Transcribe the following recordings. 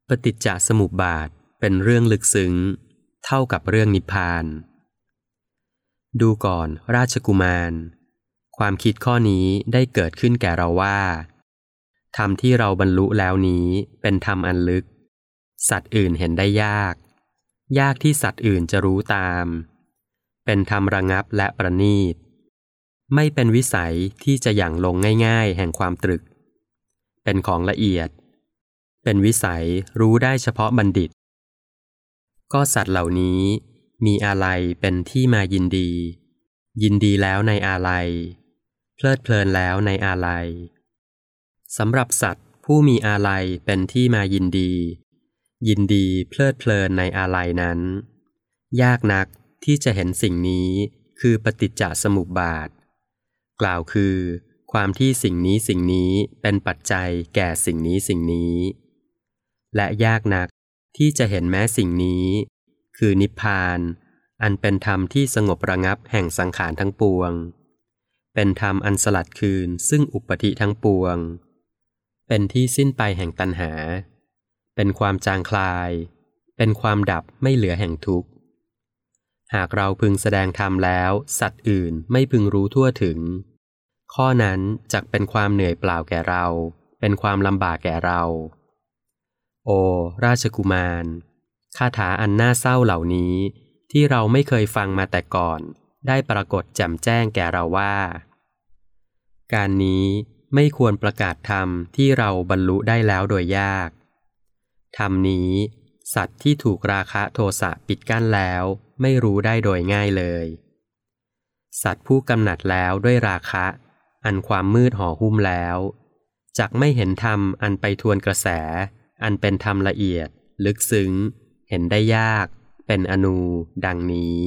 ปฏิจจสมุปบาทเป็นเรื่องลึกซึ้งเท่ากับเรื่องนิพพานดูก่อนราชกุมารความคิดข้อนี้ได้เกิดขึ้นแก่เราว่าธรรมที่เราบรรลุแล้วนี้เป็นธรรมอันลึกสัตว์อื่นเห็นได้ยากที่สัตว์อื่นจะรู้ตามเป็นธรรมระงับและประณีตไม่เป็นวิสัยที่จะหยั่งลงง่ายๆแห่งความตรึกเป็นของละเอียดเป็นวิสัยรู้ได้เฉพาะบัณฑิตก็สัตว์เหล่านี้มีอาลัยเป็นที่มายินดีแล้วในอาลัยเพลิดเพลินแล้วในอาลัยสำหรับสัตว์ผู้มีอาลัยเป็นที่มายินดีเพลิดเพลินในอาลัยนั้นยากนักที่จะเห็นสิ่งนี้คือปฏิจจสมุปบาทกล่าวคือความที่สิ่งนี้เป็นปัจจัยแก่สิ่งนี้และยากนักที่จะเห็นแม้สิ่งนี้คือนิพพานอันเป็นธรรมที่สงบระงับแห่งสังขารทั้งปวงเป็นธรรมอันสลัดคืนซึ่งอุปธิทั้งปวงเป็นที่สิ้นไปแห่งตัณหาเป็นความจางคลายเป็นความดับไม่เหลือแห่งทุกข์หากเราพึงแสดงธรรมแล้วสัตว์อื่นไม่พึงรู้ทั่วถึงข้อนั้นจักเป็นความเหนื่อยเปล่าแก่เราเป็นความลำบากแก่เราโอราชกุมารคาถาอันน่าเศร้าเหล่านี้ที่เราไม่เคยฟังมาแต่ก่อนได้ปรากฏแจ่มแจ้งแก่เราว่าการนี้ไม่ควรประกาศธรรมที่เราบรรลุได้แล้วโดยยากธรรมนี้สัตว์ที่ถูกราคะโทสะปิดกั้นแล้วไม่รู้ได้โดยง่ายเลยสัตว์ผู้กำหนัดแล้วด้วยราคะอันความมืดห่อหุ้มแล้วจักไม่เห็นธรรมอันไปทวนกระแสอันเป็นธรรมละเอียดลึกซึ้งเห็นได้ยากเป็นอนูดังนี้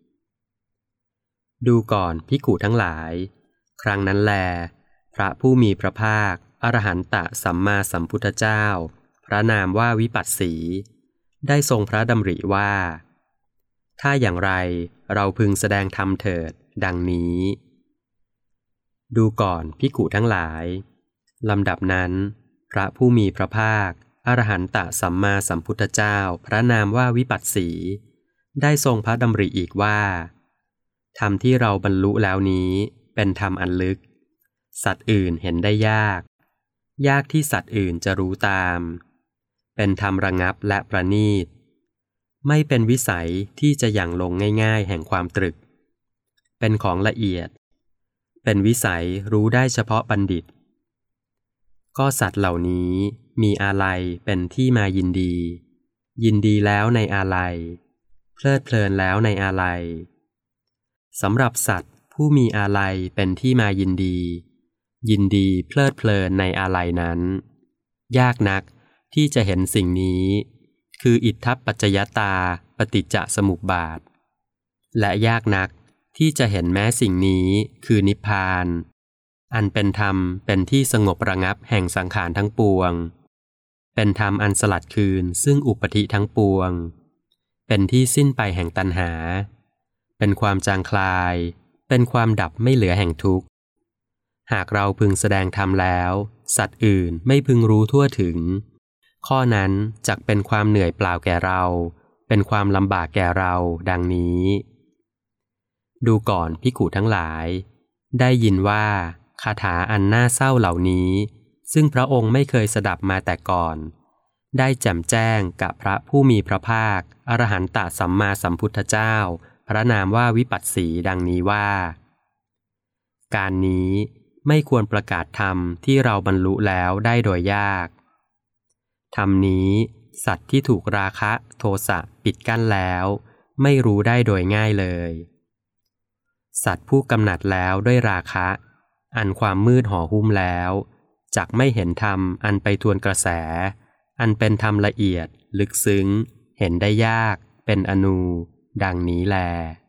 ดูก่อนภิกขุทั้งหลายครั้งนั้นแลพระผู้มีพระภาคอรหันตสัมมาสัมพุทธเจ้าพระนามว่าวิปัสสีได้ทรงพระดำริว่าถ้าอย่างไรเราพึงแสดงธรรมเถิดดังนี้ดูก่อนภิกขุทั้งหลายลำดับนั้นพระผู้มีพระภาคอรหันตสัมมาสัมพุทธเจ้าพระนามว่าวิปัสสีได้ทรงพระดำริอีกว่าธรรมที่เราบรรลุแล้วนี้เป็นธรรมอันลึกสัตว์อื่นเห็นได้ยากที่สัตว์อื่นจะรู้ตามเป็นธรรมระงับและประณีตไม่เป็นวิสัยที่จะหยั่งลงง่ายๆแห่งความตรึกเป็นของละเอียดเป็นวิสัยรู้ได้เฉพาะบัณฑิตก็สัตว์เหล่านี้มีอาลัยเป็นที่มายินดีแล้วในอาลัยเพลิดเพลินแล้วในอาลัยสำหรับสัตว์ผู้มีอาลัยเป็นที่มายินดีเพลิดเพลินในอาลัยนั้นยากนักที่จะเห็นสิ่งนี้คืออิทธัปปัจจยตาปฏิจจสมุปบาทและยากนักที่จะเห็นแม้สิ่งนี้คือนิพพานอันเป็นธรรมเป็นที่สงบระงับแห่งสังขารทั้งปวงเป็นธรรมอันสลัดคืนซึ่งอุปธิทั้งปวงเป็นที่สิ้นไปแห่งตัณหาเป็นความจางคลายเป็นความดับไม่เหลือแห่งทุกข์หากเราพึงแสดงธรรมแล้วสัตว์อื่นไม่พึงรู้ทั่วถึงข้อนั้นจักเป็นความเหนื่อยเปล่าแก่เราเป็นความลำบากแก่เราดังนี้ดูก่อนภิกขุทั้งหลายได้ยินว่าคาถาอันน่าเศร้าเหล่านี้ซึ่งพระองค์ไม่เคยสดับมาแต่ก่อนได้แจ่มแจ้งกับพระผู้มีพระภาคอรหันตสัมมาสัมพุทธเจ้าพระนามว่าวิปัสสีดังนี้ว่าการนี้ไม่ควรประกาศธรรมที่เราบรรลุแล้วได้โดยยากธรรมนี้สัตว์ที่ถูกราคะโทสะปิดกั้นแล้วไม่รู้ได้โดยง่ายเลยสัตว์ผู้กำหนัดแล้วด้วยราคะอันความมืดห่อหุ้มแล้วจักไม่เห็นธรรมอันไปทวนกระแสอันเป็นธรรมละเอียดลึกซึ้งเห็นได้ยากเป็นอนูดังนี้แล